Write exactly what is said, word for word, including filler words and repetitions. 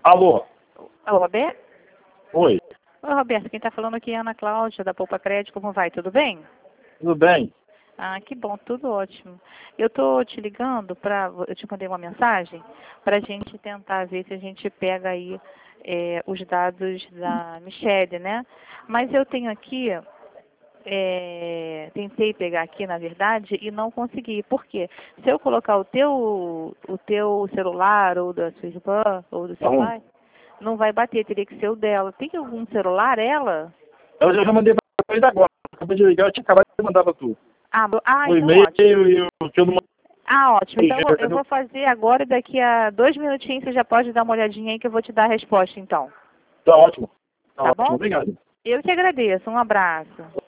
Alô? Alô, Roberto? Oi, Oi, Roberto, quem está falando aqui é a Ana Cláudia, da Poupa Crédito. Como vai? Tudo bem? tudo bem? Ah, que bom, tudo ótimo. Eu estou te ligando para, eu te mandei uma mensagem para a gente tentar ver se a gente pega aí é, os dados da Michelle, né? Mas eu tenho aqui, é, tentei pegar aqui, na verdade, e não consegui. Por quê? Se eu colocar o teu, o teu celular, ou da sua irmã, ou do seu Tá bom. pai, não vai bater, teria que ser o dela. Tem algum celular, ela? Eu já mandei pra ele agora. Acabei de ligar, eu tinha acabado de mandar pra tu. Ah, ah, O então e-mail ótimo. e o que eu não Ah, ótimo. Então eu mandei. vou fazer agora e daqui a dois minutinhos você já pode dar uma olhadinha aí que eu vou te dar a resposta então. Tá ótimo. Tá Tá ótimo, bom? obrigado. Eu que agradeço. Um abraço.